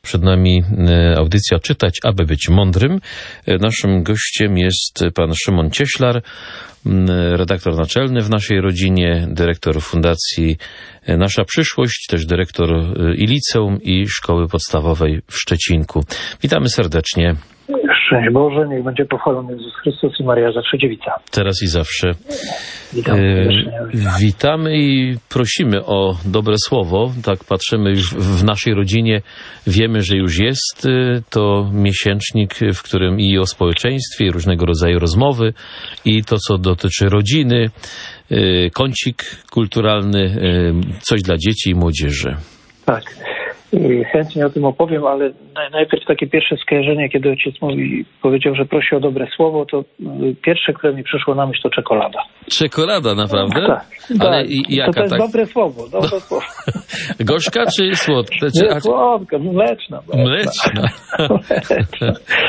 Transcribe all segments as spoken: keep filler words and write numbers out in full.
Przed nami audycja Czytać, aby być mądrym. Naszym gościem jest pan Szymon Cieślar, redaktor naczelny w naszej rodzinie, dyrektor Fundacji Nasza Przyszłość, też dyrektor i liceum, i szkoły podstawowej w Szczecinku. Witamy serdecznie. Szczęść Boże, niech będzie pochwalony Jezus Chrystus i Maria Zawsze Dziewica. Teraz i zawsze. Witam serdecznie. Witamy i prosimy o dobre słowo. Tak patrzymy już w naszej rodzinie, wiemy, że już jest to miesięcznik, w którym i o społeczeństwie, i różnego rodzaju rozmowy, i to, co dotyczy rodziny, kącik kulturalny, coś dla dzieci i młodzieży. Tak. Chętnie o tym opowiem, ale najpierw takie pierwsze skojarzenie, kiedy ojciec mówi, powiedział, że prosi o dobre słowo, to pierwsze, które mi przyszło na myśl, to czekolada. Czekolada, naprawdę? Tak, ale tak. i, jaka, to, to jest tak? dobre słowo, dobre no. słowo. Gorzka czy słodka? Czy... Nie, słodka, mleczna. Mleczna. mleczna.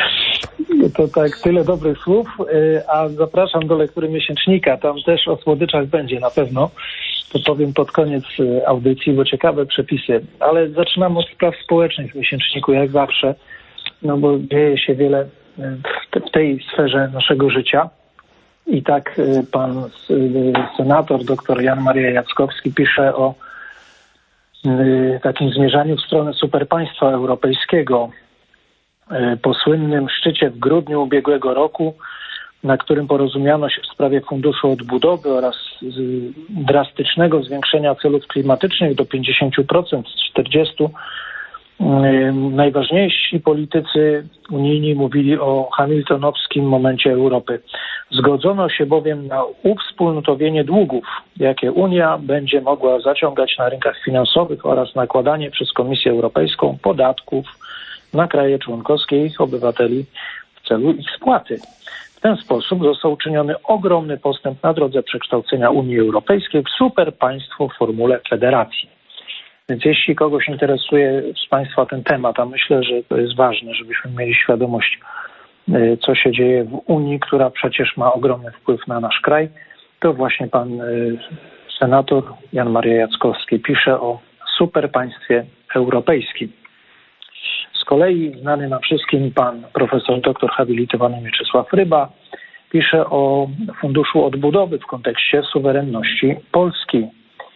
To tak, tyle dobrych słów, a zapraszam do lektury miesięcznika, tam też o słodyczach będzie na pewno. To powiem pod koniec audycji, bo ciekawe przepisy. Ale zaczynamy od spraw społecznych w miesięczniku, jak zawsze, no bo dzieje się wiele w tej sferze naszego życia. I tak pan senator, dr Jan Maria Jackowski pisze o takim zmierzaniu w stronę superpaństwa europejskiego. Po słynnym szczycie w grudniu ubiegłego roku, na którym porozumiano się w sprawie Funduszu Odbudowy oraz drastycznego zwiększenia celów klimatycznych do pięćdziesiąt procent z czterdziestu procent, najważniejsi politycy unijni mówili o hamiltonowskim momencie Europy. Zgodzono się bowiem na uwspólnotowienie długów, jakie Unia będzie mogła zaciągać na rynkach finansowych, oraz nakładanie przez Komisję Europejską podatków na kraje członkowskie i ich obywateli w celu ich spłaty. W ten sposób został uczyniony ogromny postęp na drodze przekształcenia Unii Europejskiej w superpaństwo w formule federacji. Więc jeśli kogoś interesuje z Państwa ten temat, a myślę, że to jest ważne, żebyśmy mieli świadomość, co się dzieje w Unii, która przecież ma ogromny wpływ na nasz kraj, to właśnie pan senator Jan Maria Jackowski pisze o superpaństwie europejskim. Z kolei znany nam wszystkim pan profesor doktor habilitowany Mieczysław Ryba pisze o Funduszu Odbudowy w kontekście suwerenności Polski.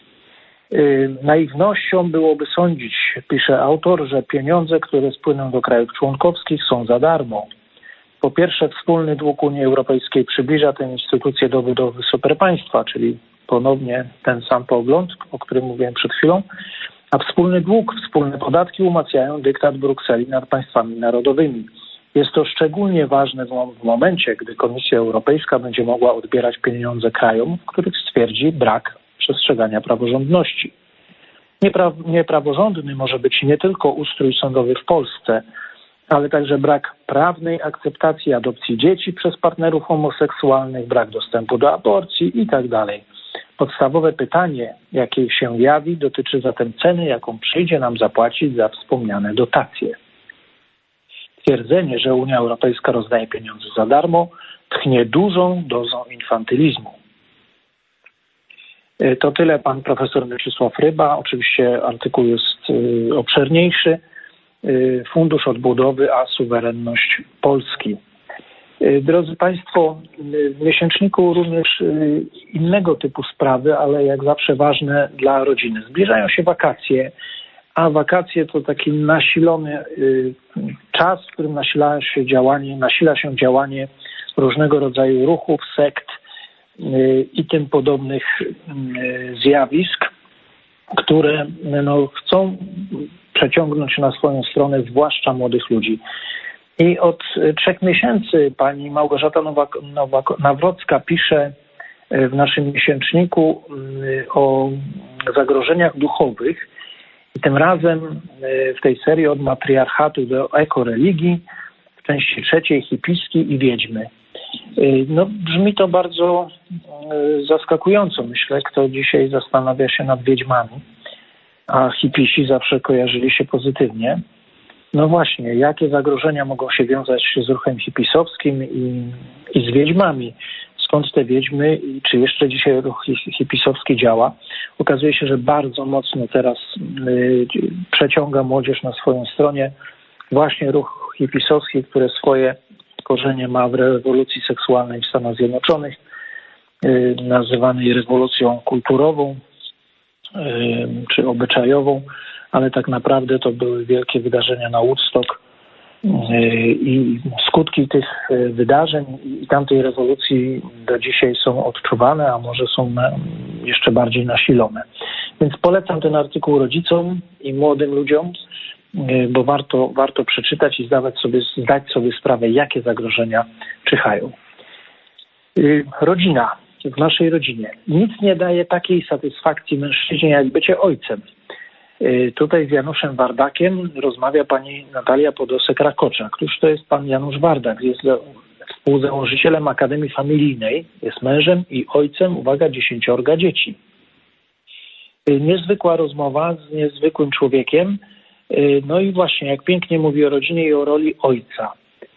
Naiwnością byłoby sądzić, pisze autor, że pieniądze, które spłyną do krajów członkowskich, są za darmo. Po pierwsze, wspólny dług Unii Europejskiej przybliża tę instytucję do budowy superpaństwa, czyli ponownie ten sam pogląd, o którym mówiłem przed chwilą, a wspólny dług, wspólne podatki umacniają dyktat Brukseli nad państwami narodowymi. Jest to szczególnie ważne w momencie, gdy Komisja Europejska będzie mogła odbierać pieniądze krajom, w których stwierdzi brak przestrzegania praworządności. Niepra- niepraworządny może być nie tylko ustrój sądowy w Polsce, ale także brak prawnej akceptacji adopcji dzieci przez partnerów homoseksualnych, brak dostępu do aborcji itd. Podstawowe pytanie, jakie się jawi, dotyczy zatem ceny, jaką przyjdzie nam zapłacić za wspomniane dotacje. Twierdzenie, że Unia Europejska rozdaje pieniądze za darmo, tchnie dużą dozą infantylizmu. To tyle pan profesor Mieczysław Ryba. Oczywiście artykuł jest obszerniejszy. Fundusz Odbudowy, a suwerenność Polski. Drodzy Państwo, w miesięczniku również innego typu sprawy, ale jak zawsze ważne dla rodziny. Zbliżają się wakacje, a wakacje to taki nasilony czas, w którym nasila się działanie, nasila się działanie różnego rodzaju ruchów, sekt i tym podobnych zjawisk, które no, chcą przeciągnąć na swoją stronę zwłaszcza młodych ludzi. I od trzech miesięcy pani Małgorzata Nowak- Nowak- Nawrocka pisze w naszym miesięczniku o zagrożeniach duchowych. I tym razem w tej serii od matriarchatu do ekoreligii w części trzeciej hipiski i wiedźmy. No, brzmi to bardzo zaskakująco, myślę, kto dzisiaj zastanawia się nad wiedźmami, a hipisi zawsze kojarzyli się pozytywnie. No właśnie, jakie zagrożenia mogą się wiązać z ruchem hipisowskim i, i z wiedźmami? skąd te wiedźmy i czy jeszcze dzisiaj ruch hipisowski działa. Okazuje się, że bardzo mocno teraz y, przeciąga młodzież na swoją stronie właśnie ruch hipisowski, który swoje korzenie ma w rewolucji seksualnej w Stanach Zjednoczonych, y, nazywanej rewolucją kulturową y, czy obyczajową, ale tak naprawdę to były wielkie wydarzenia na Woodstock i skutki tych wydarzeń i tamtej rewolucji do dzisiaj są odczuwane, a może są jeszcze bardziej nasilone. Więc polecam ten artykuł rodzicom i młodym ludziom, bo warto, warto przeczytać i zdawać sobie, zdać sobie sprawę, jakie zagrożenia czyhają. Rodzina. W naszej rodzinie nic nie daje takiej satysfakcji mężczyźnie, jak bycie ojcem. Tutaj z Januszem Wardakiem rozmawia pani Natalia Podosek-Rakocza. Któż to jest pan Janusz Wardak? Jest współzałożycielem Akademii Familijnej, jest mężem i ojcem, uwaga, dziesięciorga dzieci. Niezwykła rozmowa z niezwykłym człowiekiem. No i właśnie, jak pięknie mówi o rodzinie i o roli ojca.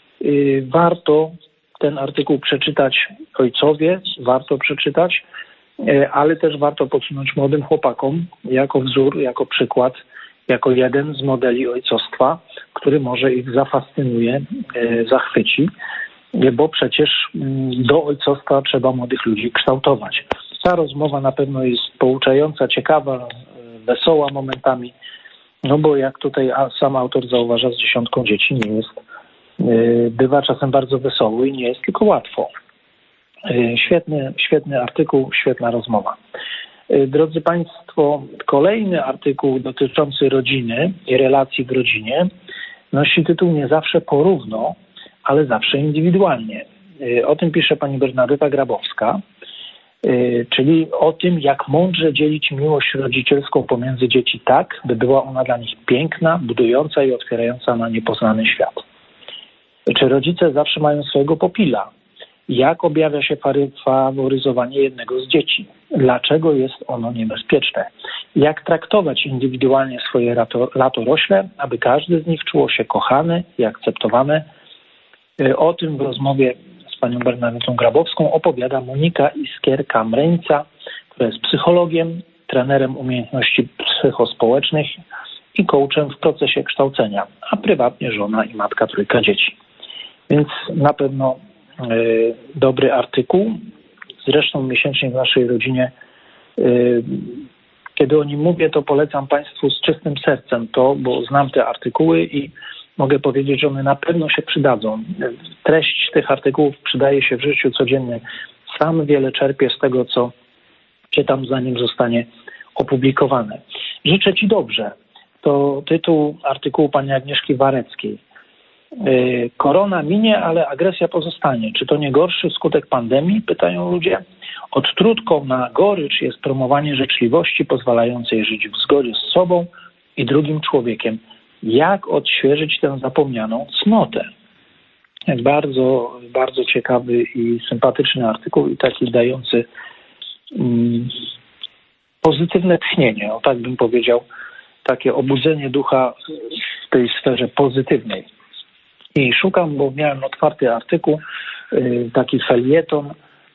Warto ten artykuł przeczytać ojcowie, warto przeczytać, ale też warto podsunąć młodym chłopakom jako wzór, jako przykład, jako jeden z modeli ojcostwa, który może ich zafascynuje, zachwyci, bo przecież do ojcostwa trzeba młodych ludzi kształtować. Ta rozmowa na pewno jest pouczająca, ciekawa, wesoła momentami, no bo jak tutaj sam autor zauważa, z dziesiątką dzieci nie jest, bywa czasem bardzo wesoły i nie jest tylko łatwo. Świetny, świetny artykuł, świetna rozmowa. Drodzy Państwo, kolejny artykuł dotyczący rodziny i relacji w rodzinie nosi tytuł Nie zawsze porówno, ale zawsze indywidualnie. O tym pisze pani Bernadeta Grabowska, czyli o tym, jak mądrze dzielić miłość rodzicielską pomiędzy dzieci tak, by była ona dla nich piękna, budująca i otwierająca na niepoznany świat. Czy rodzice zawsze mają swojego pupila? Jak objawia się faworyzowanie jednego z dzieci? Dlaczego jest ono niebezpieczne? Jak traktować indywidualnie swoje latorośle, aby każdy z nich czuło się kochany i akceptowany? O tym w rozmowie z panią Bernadetą Grabowską opowiada Monika Iskierka-Mreńca, która jest psychologiem, trenerem umiejętności psychospołecznych i coachem w procesie kształcenia, a prywatnie żona i matka trójka dzieci. Więc na pewno dobry artykuł. Zresztą miesięcznik w naszej rodzinie, kiedy o nim mówię, to polecam Państwu z czystym sercem to, bo znam te artykuły i mogę powiedzieć, że one na pewno się przydadzą. Treść tych artykułów przydaje się w życiu codziennym. Sam wiele czerpię z tego, co czytam, zanim zostanie opublikowane. Życzę Ci dobrze. To tytuł artykułu pani Agnieszki Wareckiej. Korona minie, ale agresja pozostanie. Czy to nie gorszy skutek pandemii? Pytają ludzie. Odtrutką na gorycz jest promowanie życzliwości pozwalającej żyć w zgodzie z sobą i drugim człowiekiem. Jak odświeżyć tę zapomnianą cnotę? Bardzo, bardzo ciekawy i sympatyczny artykuł i taki dający mm, pozytywne tchnienie, o tak bym powiedział, takie obudzenie ducha w tej sferze pozytywnej. I szukam, bo miałem otwarty artykuł, taki felieton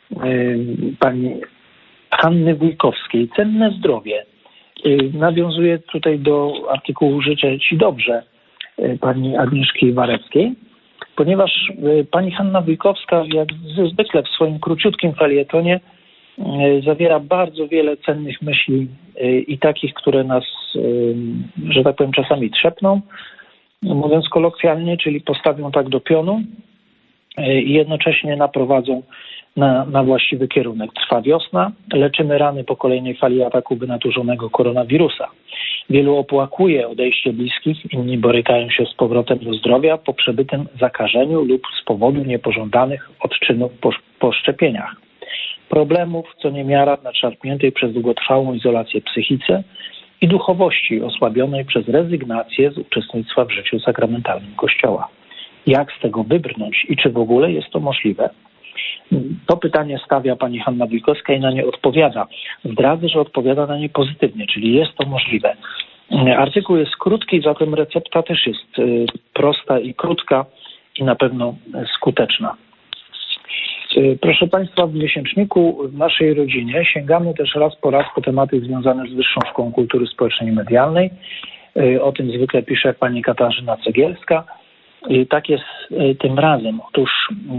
pani Hanny Wójkowskiej, Cenne zdrowie. Nawiązuję tutaj do artykułu Życzę Ci dobrze pani Agnieszki Wareckiej, ponieważ pani Hanna Wójkowska, jak zwykle w swoim króciutkim felietonie, zawiera bardzo wiele cennych myśli i takich, które nas, że tak powiem, czasami trzepną, mówiąc kolokwialnie, czyli postawią tak do pionu i jednocześnie naprowadzą na, na właściwy kierunek. Trwa wiosna, leczymy rany po kolejnej fali ataku wynaturzonego koronawirusa. Wielu opłakuje odejście bliskich, inni borykają się z powrotem do zdrowia po przebytym zakażeniu lub z powodu niepożądanych odczynów po, po szczepieniach. Problemów co niemiara nadszarpniętej przez długotrwałą izolację psychice i duchowości osłabionej przez rezygnację z uczestnictwa w życiu sakramentalnym Kościoła. Jak z tego wybrnąć i czy w ogóle jest to możliwe? To pytanie stawia pani Hanna Wójkowska i na nie odpowiada. Zdradzę, że odpowiada na nie pozytywnie, czyli jest to możliwe. Artykuł jest krótki, zatem recepta też jest prosta i krótka i na pewno skuteczna. Proszę Państwa, w miesięczniku w naszej rodzinie sięgamy też raz po raz po tematy związane z Wyższą Szkołą Kultury Społecznej i Medialnej. O tym zwykle pisze pani Katarzyna Cegielska. I tak jest tym razem. Otóż,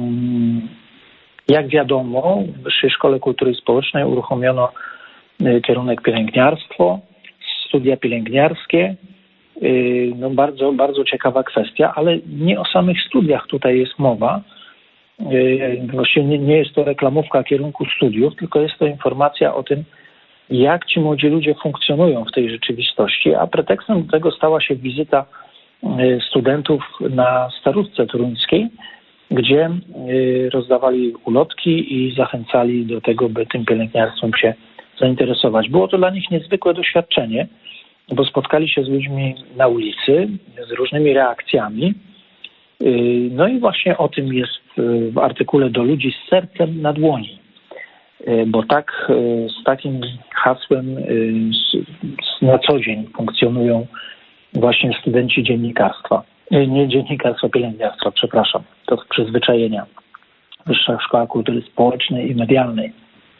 jak wiadomo, w Wyższej Szkole Kultury Społecznej uruchomiono kierunek pielęgniarstwo, studia pielęgniarskie. No bardzo, bardzo ciekawa kwestia, ale nie o samych studiach tutaj jest mowa. Właściwie nie, nie jest to reklamówka kierunku studiów, tylko jest to informacja o tym, jak ci młodzi ludzie funkcjonują w tej rzeczywistości, a pretekstem do tego stała się wizyta studentów na Starówce Toruńskiej, gdzie rozdawali ulotki i zachęcali do tego, by tym pielęgniarstwem się zainteresować. Było to dla nich niezwykłe doświadczenie, bo spotkali się z ludźmi na ulicy, z różnymi reakcjami. No i właśnie o tym jest w artykule Do ludzi z sercem na dłoni, bo tak z takim hasłem na co dzień funkcjonują właśnie studenci dziennikarstwa. Nie dziennikarstwa, pielęgniarstwa, przepraszam. To przyzwyczajenia. Wyższa Szkoła Kultury Społecznej i Medialnej.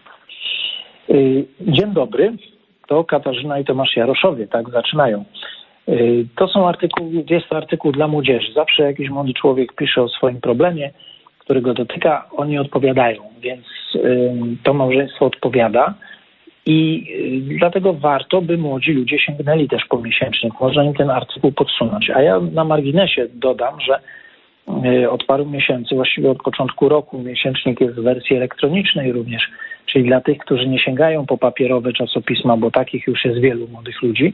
Dzień dobry. To Katarzyna i Tomasz Jaroszowie, tak zaczynają. To są artykuły, jest to artykuł dla młodzieży. Zawsze jakiś młody człowiek pisze o swoim problemie, który go dotyka, oni odpowiadają, więc to małżeństwo odpowiada i dlatego warto, by młodzi ludzie sięgnęli też po miesięcznik. Można im ten artykuł podsunąć. A ja na marginesie dodam, że od paru miesięcy, właściwie od początku roku, miesięcznik jest w wersji elektronicznej również, czyli dla tych, którzy nie sięgają po papierowe czasopisma, bo takich już jest wielu młodych ludzi,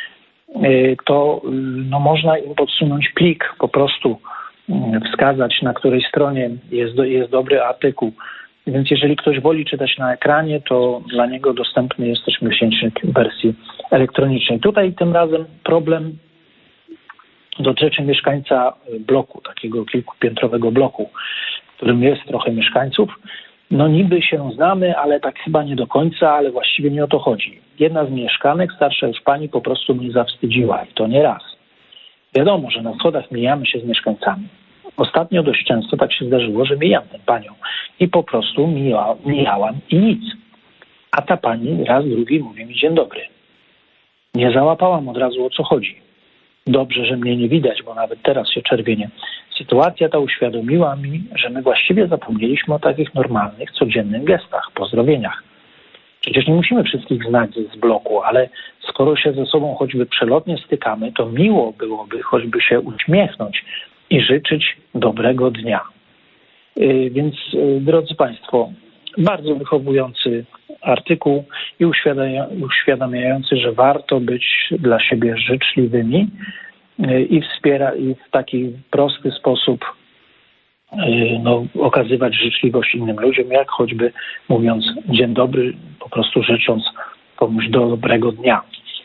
to no, można im podsunąć plik, po prostu wskazać, na której stronie jest, do, jest dobry artykuł. Więc jeżeli ktoś woli czytać na ekranie, to dla niego dostępny jest też miesięcznik w wersji elektronicznej. Tutaj tym razem problem dotyczy mieszkańca bloku, takiego kilkupiętrowego bloku, w którym jest trochę mieszkańców. No niby się znamy, ale tak chyba nie do końca, ale właściwie nie o to chodzi. Jedna z mieszkanek, starsza już pani, po prostu mnie zawstydziła i to nie raz. Wiadomo, że na schodach mijamy się z mieszkańcami. Ostatnio dość często tak się zdarzyło, że mijam tę panią i po prostu mija, mijałam i nic. A ta pani raz, drugi mówi mi dzień dobry. Nie załapałam od razu, o co chodzi. Dobrze, że mnie nie widać, bo nawet teraz się czerwienię. Sytuacja ta uświadomiła mi, że my właściwie zapomnieliśmy o takich normalnych, codziennych gestach, pozdrowieniach. Przecież nie musimy wszystkich znać z bloku, ale skoro się ze sobą choćby przelotnie stykamy, to miło byłoby choćby się uśmiechnąć i życzyć dobrego dnia. Yy, więc, yy, drodzy Państwo, bardzo wychowujący artykuł i uświadamia, uświadamiający, że warto być dla siebie życzliwymi yy, i wspiera i w taki prosty sposób yy, no, okazywać życzliwość innym ludziom, jak choćby mówiąc dzień dobry, po prostu życząc komuś dobrego dnia.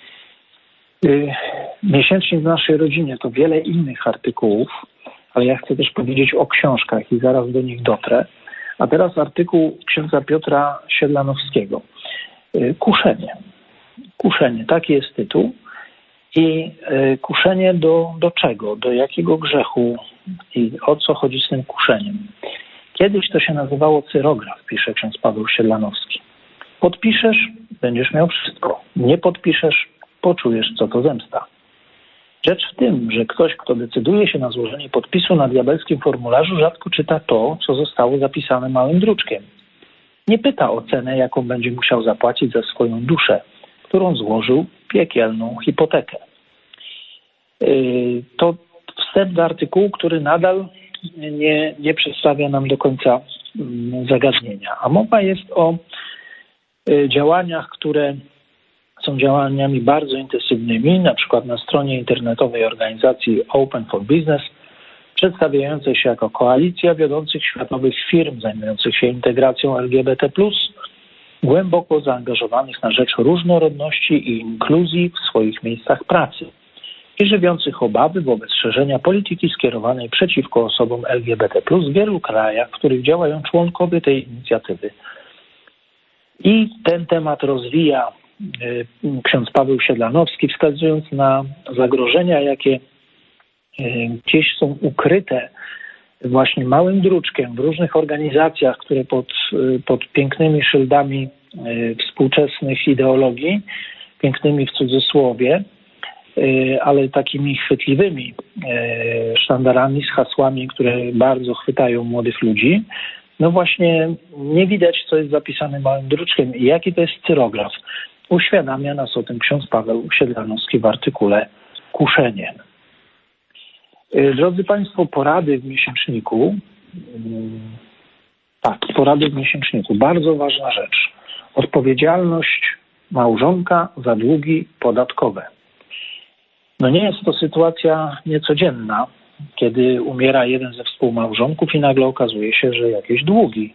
Yy, miesięcznik w naszej rodzinie to wiele innych artykułów, ale ja chcę też powiedzieć o książkach i zaraz do nich dotrę. A teraz artykuł księdza Piotra Siedlanowskiego. Kuszenie. Kuszenie, taki jest tytuł. I kuszenie do, do czego? Do jakiego grzechu? I o co chodzi z tym kuszeniem? Kiedyś to się nazywało cyrograf, pisze ksiądz Paweł Siedlanowski. Podpiszesz, będziesz miał wszystko. Nie podpiszesz, poczujesz, co to zemsta. Rzecz w tym, że ktoś, kto decyduje się na złożenie podpisu na diabelskim formularzu, rzadko czyta to, co zostało zapisane małym druczkiem. Nie pyta o cenę, jaką będzie musiał zapłacić za swoją duszę, którą złożył piekielną hipotekę. To wstęp do artykułu, który nadal nie, nie przedstawia nam do końca zagadnienia. A mowa jest o działaniach, które są działaniami bardzo intensywnymi, na przykład na stronie internetowej organizacji Open for Business, przedstawiającej się jako koalicja wiodących światowych firm zajmujących się integracją L G B T plus, głęboko zaangażowanych na rzecz różnorodności i inkluzji w swoich miejscach pracy i żywiących obawy wobec szerzenia polityki skierowanej przeciwko osobom L G B T plus w wielu krajach, w których działają członkowie tej inicjatywy. I ten temat rozwija ksiądz Paweł Siedlanowski, wskazując na zagrożenia, jakie gdzieś są ukryte właśnie małym druczkiem w różnych organizacjach, które pod, pod pięknymi szyldami współczesnych ideologii, pięknymi w cudzysłowie, ale takimi chwytliwymi sztandarami z hasłami, które bardzo chwytają młodych ludzi, no właśnie nie widać, co jest zapisane małym druczkiem i jaki to jest cyrograf. Uświadamia nas o tym ksiądz Paweł Siedlanowski w artykule Kuszenie. Drodzy Państwo, porady w miesięczniku. Tak, porady w miesięczniku. Bardzo ważna rzecz. Odpowiedzialność małżonka za długi podatkowe. No nie jest to sytuacja niecodzienna, kiedy umiera jeden ze współmałżonków i nagle okazuje się, że jakieś długi.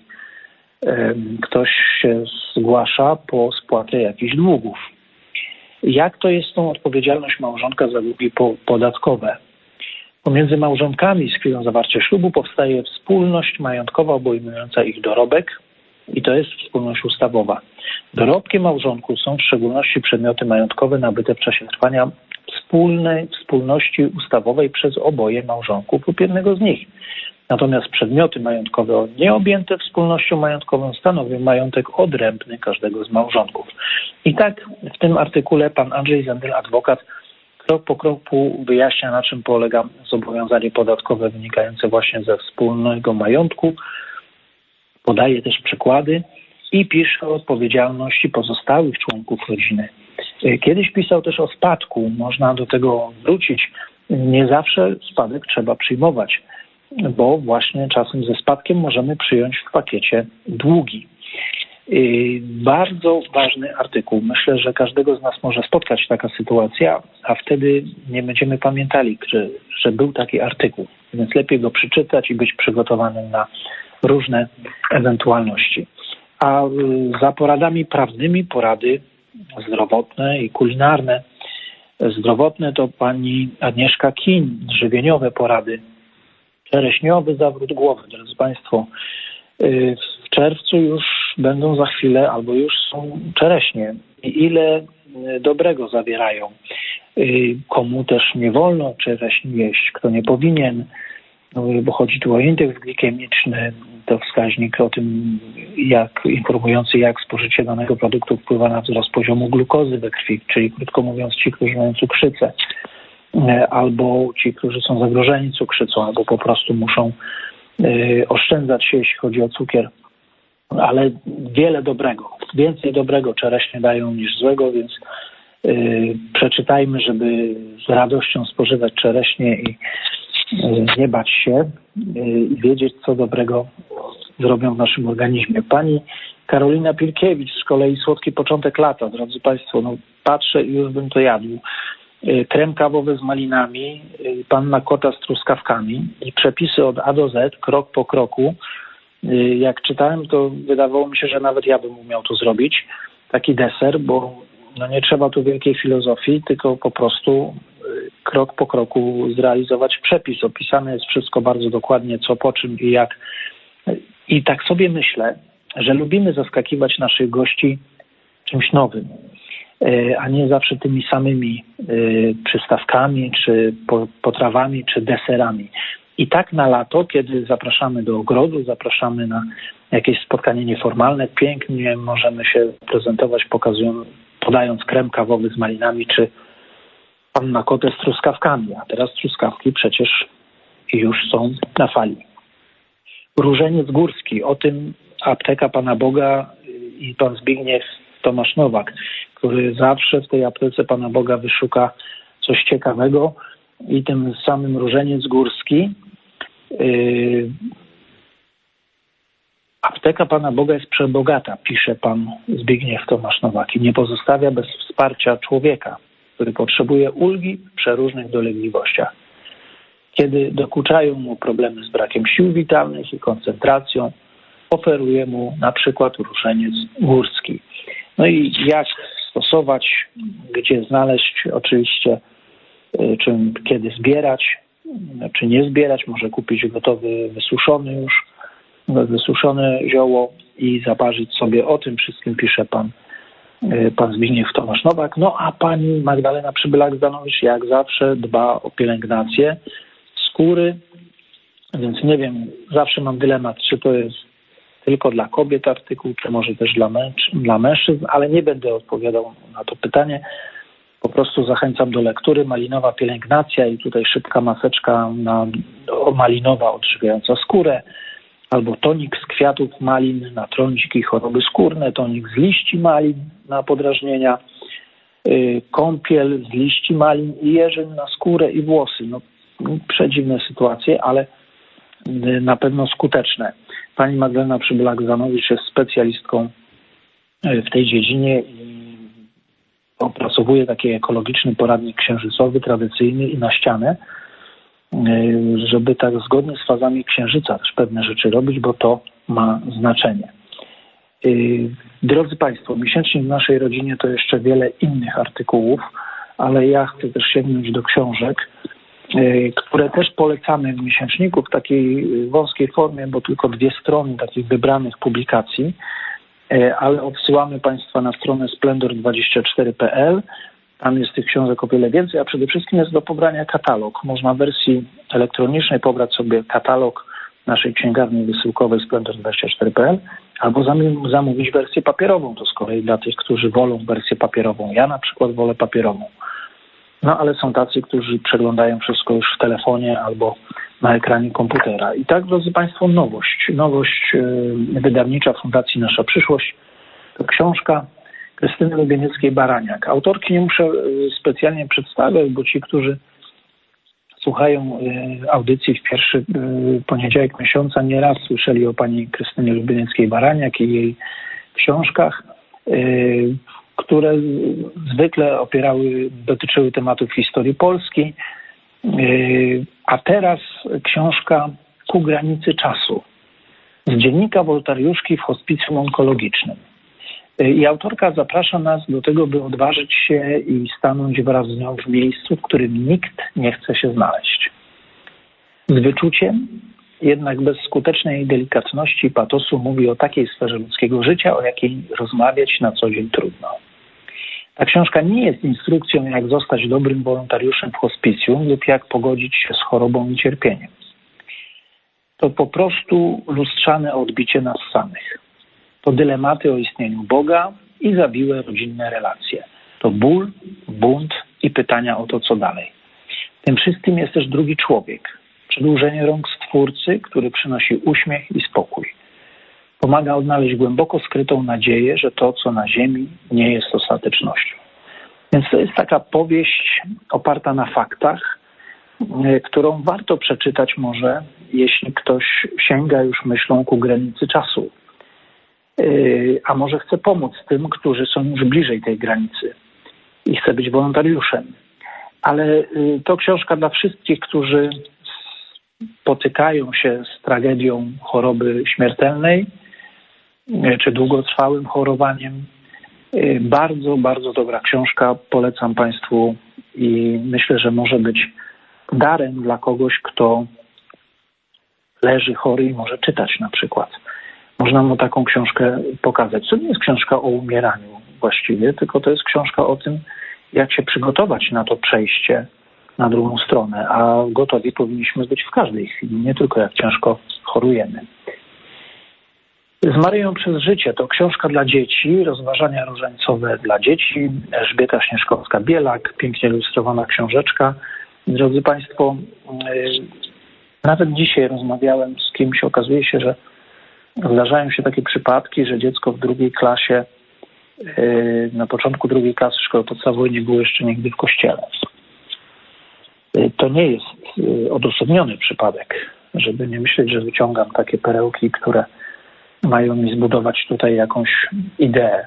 Ktoś się zgłasza po spłatę jakichś długów. Jak to jest tą odpowiedzialność małżonka za długi podatkowe? Pomiędzy małżonkami z chwilą zawarcia ślubu powstaje wspólność majątkowa obejmująca ich dorobek i to jest wspólność ustawowa. Dorobkiem małżonków są w szczególności przedmioty majątkowe nabyte w czasie trwania wspólnej wspólności ustawowej przez oboje małżonków lub jednego z nich. Natomiast przedmioty majątkowe nieobjęte wspólnością majątkową stanowią majątek odrębny każdego z małżonków. I tak w tym artykule pan Andrzej Zendyl, adwokat, krok po kroku wyjaśnia, na czym polega zobowiązanie podatkowe wynikające właśnie ze wspólnego majątku. Podaje też przykłady i pisze o odpowiedzialności pozostałych członków rodziny. Kiedyś pisał też o spadku. Można do tego wrócić. Nie zawsze spadek trzeba przyjmować, bo właśnie czasem ze spadkiem możemy przyjąć w pakiecie długi. Bardzo ważny artykuł. Myślę, że każdego z nas może spotkać taka sytuacja, a wtedy nie będziemy pamiętali, że, że był taki artykuł. Więc lepiej go przeczytać i być przygotowanym na różne ewentualności. A za poradami prawnymi porady zdrowotne i kulinarne. Zdrowotne to pani Agnieszka Kin, żywieniowe porady. Czereśniowy zawrót głowy, drodzy Państwo. W czerwcu już będą za chwilę, albo już są czereśnie. I ile dobrego zawierają. Komu też nie wolno czereśni jeść, kto nie powinien, bo chodzi tu o indeks glikemiczny, to wskaźnik o tym, jak informujący, jak spożycie danego produktu wpływa na wzrost poziomu glukozy we krwi, czyli krótko mówiąc ci, którzy mają cukrzycę, albo ci, którzy są zagrożeni cukrzycą, albo po prostu muszą y, oszczędzać się, jeśli chodzi o cukier. Ale wiele dobrego, więcej dobrego czereśnie dają niż złego, więc y, przeczytajmy, żeby z radością spożywać czereśnie i y, nie bać się i y, wiedzieć, co dobrego zrobią w naszym organizmie. Pani Karolina Pilkiewicz z kolei Słodki początek lata. Drodzy Państwo, no patrzę i już bym to jadł. Krem kawowy z malinami, panna kota z truskawkami i przepisy od A do Z, krok po kroku. Jak czytałem, to wydawało mi się, że nawet ja bym umiał to zrobić. Taki deser, bo no nie trzeba tu wielkiej filozofii, tylko po prostu krok po kroku zrealizować przepis. Opisane jest wszystko bardzo dokładnie, co po czym i jak. I tak sobie myślę, że lubimy zaskakiwać naszych gości czymś nowym, a nie zawsze tymi samymi przystawkami, czy potrawami, czy deserami. I tak na lato, kiedy zapraszamy do ogrodu, zapraszamy na jakieś spotkanie nieformalne, pięknie możemy się prezentować, pokazując, podając krem kawowy z malinami, czy panna kotę z truskawkami. A teraz truskawki przecież już są na fali. Różeniec górski, o tym apteka Pana Boga i pan Zbigniew Tomasz Nowak, który zawsze w tej aptece Pana Boga wyszuka coś ciekawego i tym samym różeniec górski. Yy, apteka Pana Boga jest przebogata, pisze pan Zbigniew Tomasz Nowak i nie pozostawia bez wsparcia człowieka, który potrzebuje ulgi w przeróżnych dolegliwościach. Kiedy dokuczają mu problemy z brakiem sił witalnych i koncentracją, oferuje mu na przykład różeniec górski. No i jak stosować, gdzie znaleźć, oczywiście, czy kiedy zbierać, czy nie zbierać, może kupić gotowy, wysuszony już, wysuszone zioło i zaparzyć sobie. O tym wszystkim pisze pan, pan Zbigniew Tomasz Nowak. No a pani Magdalena Przybylak-Zdanowicz jak zawsze dba o pielęgnację skóry, Więc nie wiem, zawsze mam dylemat, czy to jest tylko dla kobiet artykuł, czy może też dla, męż, dla mężczyzn, ale nie będę odpowiadał na to pytanie. Po prostu zachęcam do lektury. Malinowa pielęgnacja i tutaj szybka maseczka na, o, malinowa odżywiająca skórę, albo tonik z kwiatów malin na trądziki i choroby skórne, tonik z liści malin na podrażnienia, yy, kąpiel z liści malin i jeżyn na skórę i włosy. No, przedziwne sytuacje, ale yy, na pewno skuteczne. Pani Magdalena Przybylak-Zanowicz jest specjalistką w tej dziedzinie i opracowuje taki ekologiczny poradnik księżycowy, tradycyjny i na ścianę, żeby tak zgodnie z fazami księżyca też pewne rzeczy robić, bo to ma znaczenie. Drodzy Państwo, miesięcznik w naszej rodzinie to jeszcze wiele innych artykułów, ale ja chcę też sięgnąć do książek, które też polecamy w miesięczniku w takiej wąskiej formie, bo tylko dwie strony takich wybranych publikacji, ale odsyłamy Państwa na stronę splendor dwadzieścia cztery kropka p l. Tam jest tych książek o wiele więcej, a przede wszystkim jest do pobrania katalog. Można w wersji elektronicznej pobrać sobie katalog naszej księgarni wysyłkowej splendor dwadzieścia cztery kropka p l albo zamówić wersję papierową. To z kolei dla tych, którzy wolą wersję papierową. Ja na przykład wolę papierową. No ale są tacy, którzy przeglądają wszystko już w telefonie albo na ekranie komputera. I tak, drodzy Państwo, nowość. Nowość yy, wydawnicza Fundacji Nasza Przyszłość to książka Krystyny Lubienieckiej-Baraniak. Autorki nie muszę yy, specjalnie przedstawiać, bo ci, którzy słuchają yy, audycji w pierwszy yy, poniedziałek miesiąca, nieraz słyszeli o pani Krystynie Lubienieckiej-Baraniak i jej książkach, yy, które zwykle opierały, dotyczyły tematów historii Polski, a teraz książka Ku granicy czasu z dziennika wolontariuszki w hospicjum onkologicznym. I autorka zaprasza nas do tego, by odważyć się i stanąć wraz z nią w miejscu, w którym nikt nie chce się znaleźć. Z wyczuciem, jednak bez skutecznej delikatności i patosu mówi o takiej sferze ludzkiego życia, o jakiej rozmawiać na co dzień trudno. Ta książka nie jest instrukcją, jak zostać dobrym wolontariuszem w hospicjum lub jak pogodzić się z chorobą i cierpieniem. To po prostu lustrzane odbicie nas samych. To dylematy o istnieniu Boga i zawiłe rodzinne relacje. To ból, bunt i pytania o to, co dalej. Tym wszystkim jest też drugi człowiek. Przedłużenie rąk Stwórcy, który przynosi uśmiech i spokój. Pomaga odnaleźć głęboko skrytą nadzieję, że to, co na ziemi, nie jest ostatecznością. Więc to jest taka powieść oparta na faktach, którą warto przeczytać może, jeśli ktoś sięga już myślą ku granicy czasu. A może chce pomóc tym, którzy są już bliżej tej granicy i chce być wolontariuszem. Ale to książka dla wszystkich, którzy spotykają się z tragedią choroby śmiertelnej czy długotrwałym chorowaniem. Bardzo, bardzo dobra książka. Polecam Państwu i myślę, że może być darem dla kogoś, kto leży chory i może czytać na przykład. Można mu taką książkę pokazać. To nie jest książka o umieraniu właściwie, tylko to jest książka o tym, jak się przygotować na to przejście na drugą stronę, a gotowi powinniśmy być w każdej chwili, nie tylko jak ciężko chorujemy. Z Maryją przez życie to książka dla dzieci, rozważania różańcowe dla dzieci, Elżbieta Śnieżkowska-Bielak, pięknie ilustrowana książeczka. Drodzy Państwo, nawet dzisiaj rozmawiałem z kimś, okazuje się, że zdarzają się takie przypadki, że dziecko w drugiej klasie, na początku drugiej klasy szkoły podstawowej nie było jeszcze nigdy w kościele. To nie jest odosobniony przypadek, żeby nie myśleć, że wyciągam takie perełki, które mają mi zbudować tutaj jakąś ideę.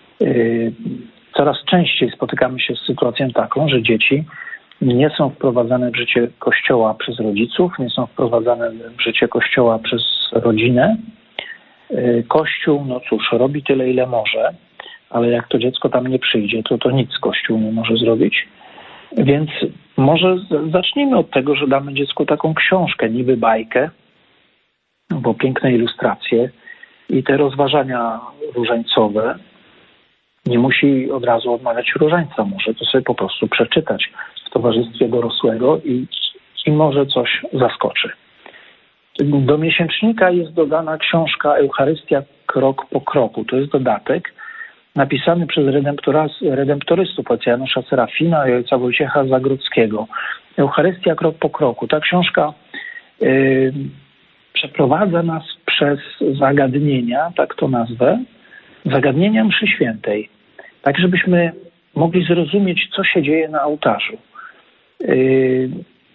Coraz częściej spotykamy się z sytuacją taką, że dzieci nie są wprowadzane w życie Kościoła przez rodziców, nie są wprowadzane w życie Kościoła przez rodzinę. Kościół, no cóż, robi tyle, ile może, ale jak to dziecko tam nie przyjdzie, to to nic Kościół nie może zrobić. Więc może zacznijmy od tego, że damy dziecku taką książkę, niby bajkę, bo piękne ilustracje i te rozważania różańcowe. Nie musi od razu odmawiać różańca, może to sobie po prostu przeczytać w towarzystwie dorosłego i, i może coś zaskoczy. Do miesięcznika jest dodana książka Eucharystia krok po kroku. To jest dodatek napisany przez redemptorystów ojca Janusza Serafina i ojca Wojciecha Zagrodzkiego. Eucharystia krok po kroku. Ta książka yy, przeprowadza nas przez zagadnienia, tak to nazwę, zagadnienia mszy świętej. Tak, żebyśmy mogli zrozumieć, co się dzieje na ołtarzu. Yy,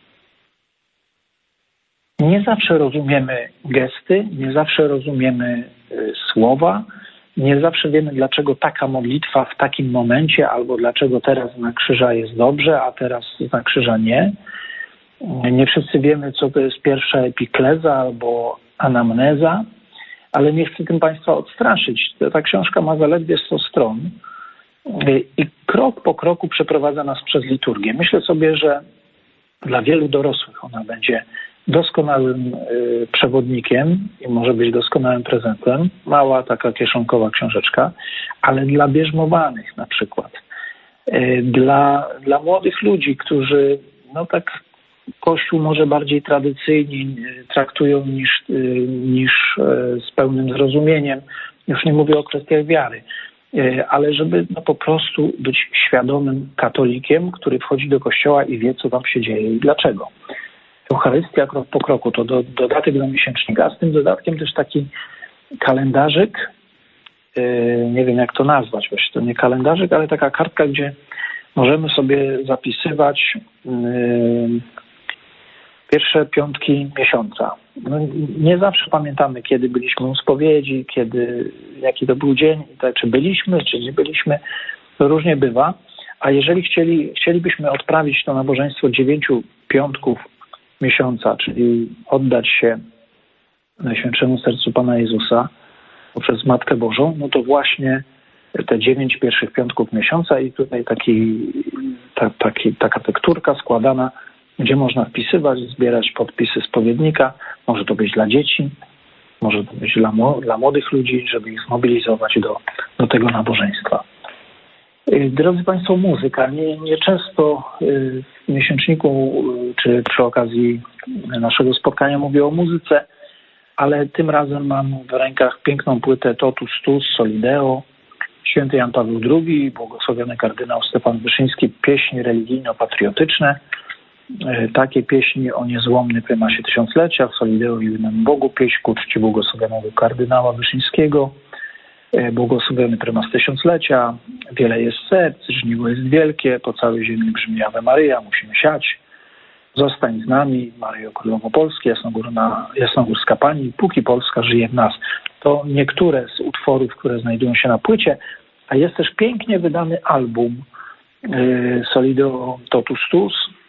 nie zawsze rozumiemy gesty, nie zawsze rozumiemy yy, słowa, nie zawsze wiemy, dlaczego taka modlitwa w takim momencie, albo dlaczego teraz znak krzyża jest dobrze, a teraz znak krzyża nie. Nie wszyscy wiemy, co to jest pierwsza epikleza albo anamneza, ale nie chcę tym Państwa odstraszyć. Ta książka ma zaledwie sto stron i krok po kroku przeprowadza nas przez liturgię. Myślę sobie, że dla wielu dorosłych ona będzie doskonałym y, przewodnikiem i może być doskonałym prezentem. Mała taka kieszonkowa książeczka, ale dla bierzmowanych na przykład. Y, dla, dla młodych ludzi, którzy no tak Kościół może bardziej tradycyjnie traktują niż, y, niż y, z pełnym zrozumieniem. Już nie mówię o kwestiach wiary, y, ale żeby no, po prostu być świadomym katolikiem, który wchodzi do kościoła i wie, co tam się dzieje i dlaczego. Eucharystia krok po kroku to do, dodatek do miesięcznika, a z tym dodatkiem też taki kalendarzyk, yy, nie wiem jak to nazwać, właśnie to nie kalendarzyk, ale taka kartka, gdzie możemy sobie zapisywać yy, pierwsze piątki miesiąca. No, nie zawsze pamiętamy, kiedy byliśmy u spowiedzi, kiedy, jaki to był dzień, i tak, czy byliśmy, czy nie byliśmy, to różnie bywa, a jeżeli chcieli, chcielibyśmy odprawić to nabożeństwo dziewięciu piątków miesiąca, czyli oddać się Najświętszemu Sercu Pana Jezusa poprzez Matkę Bożą, no to właśnie te dziewięć pierwszych piątków miesiąca i tutaj taki, ta, taki, taka tekturka składana, gdzie można wpisywać, zbierać podpisy spowiednika. Może to być dla dzieci, może to być dla, dla młodych ludzi, żeby ich zmobilizować do, do tego nabożeństwa. Drodzy Państwo, muzyka. Nie, nie często w miesięczniku czy przy okazji naszego spotkania mówię o muzyce, ale tym razem mam w rękach piękną płytę Totus Tuus Solideo, święty Jan Paweł drugi, błogosławiony kardynał Stefan Wyszyński, pieśni religijno-patriotyczne. Takie pieśni o niezłomny prymasie tysiąclecia, w Solideo miłym Bogu, pieśń ku czci błogosławionego kardynała Wyszyńskiego, błogosławiony prymas tysiąclecia, wiele jest serc, żniwo jest wielkie, po całej ziemi brzmi Ave Maryja, musimy siać. Zostań z nami, Maryjo Królowo Polski, Jasnogórna, Jasnogórska Pani, póki Polska żyje w nas. To niektóre z utworów, które znajdują się na płycie, a jest też pięknie wydany album y, Solideo Totus Tuus.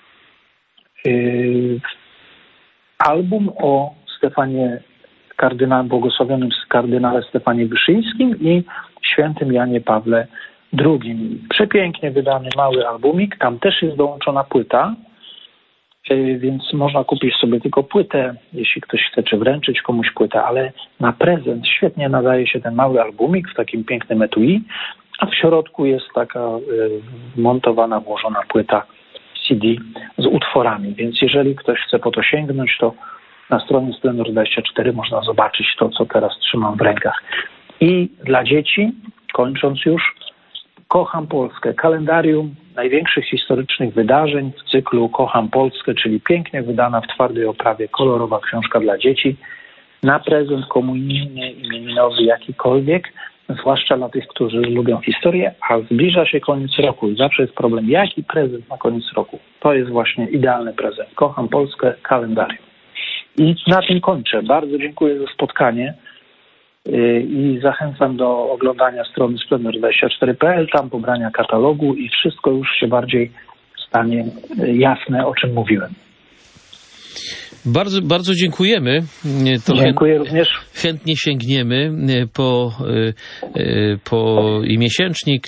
Y, album o Stefanie kardynale, błogosławionym kardynale Stefanie Wyszyńskim i świętym Janie Pawle drugim. Przepięknie wydany mały albumik, tam też jest dołączona płyta, więc można kupić sobie tylko płytę, jeśli ktoś chce, czy wręczyć komuś płytę, ale na prezent świetnie nadaje się ten mały albumik w takim pięknym etui, a w środku jest taka montowana, włożona płyta C D z utworami, więc jeżeli ktoś chce po to sięgnąć, to na stronie Splendor dwadzieścia cztery można zobaczyć to, co teraz trzymam w rękach. I dla dzieci, kończąc już, Kocham Polskę, kalendarium największych historycznych wydarzeń w cyklu Kocham Polskę, czyli pięknie wydana w twardej oprawie kolorowa książka dla dzieci, na prezent komunijny, imieninowy, jakikolwiek, zwłaszcza dla tych, którzy lubią historię, a zbliża się koniec roku i zawsze jest problem, jaki prezent na koniec roku. To jest właśnie idealny prezent. Kocham Polskę, kalendarium. I na tym kończę. Bardzo dziękuję za spotkanie i zachęcam do oglądania strony Splendor dwadzieścia cztery kropka p l, tam pobrania katalogu i wszystko już się bardziej stanie jasne, o czym mówiłem. Bardzo, bardzo dziękujemy. To Dziękuję chę- również. Chętnie sięgniemy po, po i miesięcznik,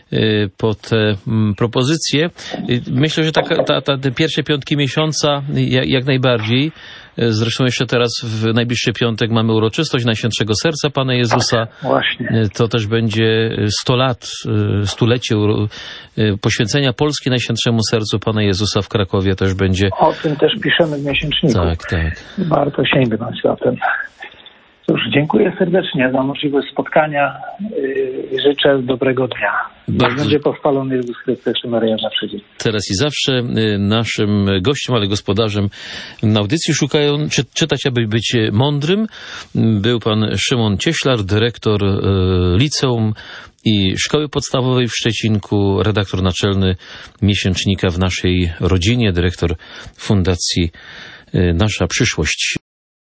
po te propozycje. Myślę, że ta, ta, ta, te pierwsze piątki miesiąca jak, jak najbardziej. Zresztą jeszcze teraz w najbliższy piątek mamy uroczystość Najświętszego Serca Pana Jezusa. Właśnie. To też będzie sto lat, stulecie poświęcenia Polski Najświętszemu Sercu Pana Jezusa w Krakowie też będzie. O tym też piszemy w miesięczniku. Tak, tak. Warto sięgnąć za tym. Cóż, dziękuję serdecznie za możliwość spotkania i życzę dobrego dnia. Niech będzie pochwalony Jezus Chrystus i Maryja zawsze dzień. Teraz i zawsze naszym gościem, ale gospodarzem na audycji Szukają czy, czytać, aby być mądrym, był pan Szymon Cieślar, dyrektor liceum i szkoły podstawowej w Szczecinku, redaktor naczelny miesięcznika W naszej rodzinie, dyrektor Fundacji Nasza Przyszłość.